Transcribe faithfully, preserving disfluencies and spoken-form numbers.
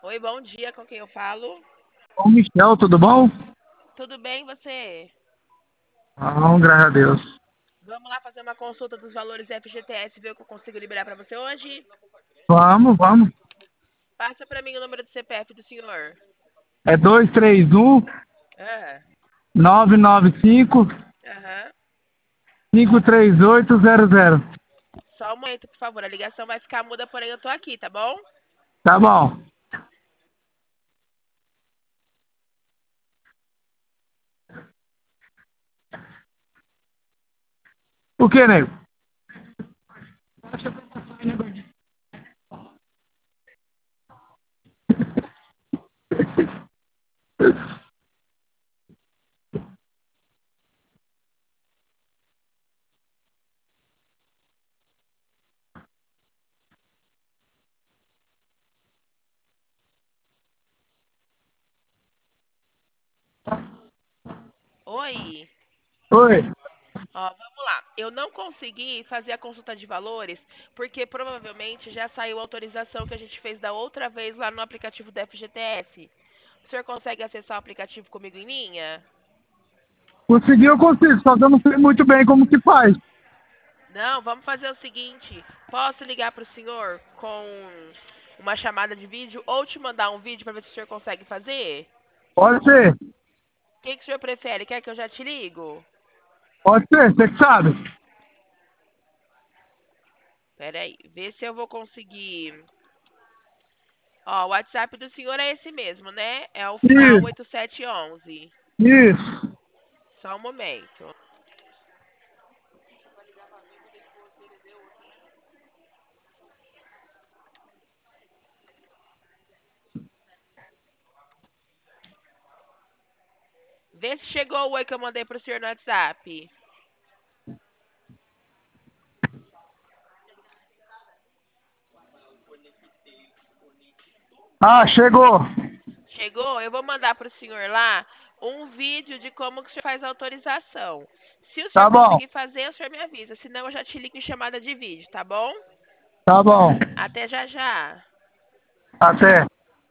Oi, bom dia, com quem eu falo? Ô, Michel, tudo bom? Tudo bem, você? Ah, graças a Deus. Vamos lá fazer uma consulta dos valores F G T S, ver o que eu consigo liberar para você hoje? Vamos, vamos. Passa para mim o número do C P F do senhor. É dois três um, Ah, nove nove cinco, aham. cinco três oito zero zero. Só um momento, por favor. A ligação vai ficar muda, porém eu tô aqui, tá bom? Tá bom. O que, nego? Oi. Oi. Ó, vamos lá. Eu não consegui fazer a consulta de valores porque provavelmente já saiu a autorização que a gente fez da outra vez lá no aplicativo da F G T S. O senhor consegue acessar o aplicativo comigo em linha? Conseguiu, eu consigo, só que eu não sei muito bem como que faz. Não, vamos fazer o seguinte. Posso ligar para o senhor com uma chamada de vídeo ou te mandar um vídeo para ver se o senhor consegue fazer? Pode ser, O que, que o senhor prefere? Quer que eu já te ligo? pode ser, você que sabe. Pera aí, vê se eu vou conseguir. Ó, o WhatsApp do senhor é esse mesmo, né? É o final Isso, oito sete um um. isso. Só um momento. Vê se chegou o oi que eu mandei pro senhor no WhatsApp. Ah, chegou. Chegou? Eu vou mandar pro senhor lá um vídeo de como que o senhor faz a autorização. Se o senhor Tá bom, conseguir fazer, o senhor me avisa. Senão eu já te ligo em chamada de vídeo, tá bom? tá bom. Até já já. Até.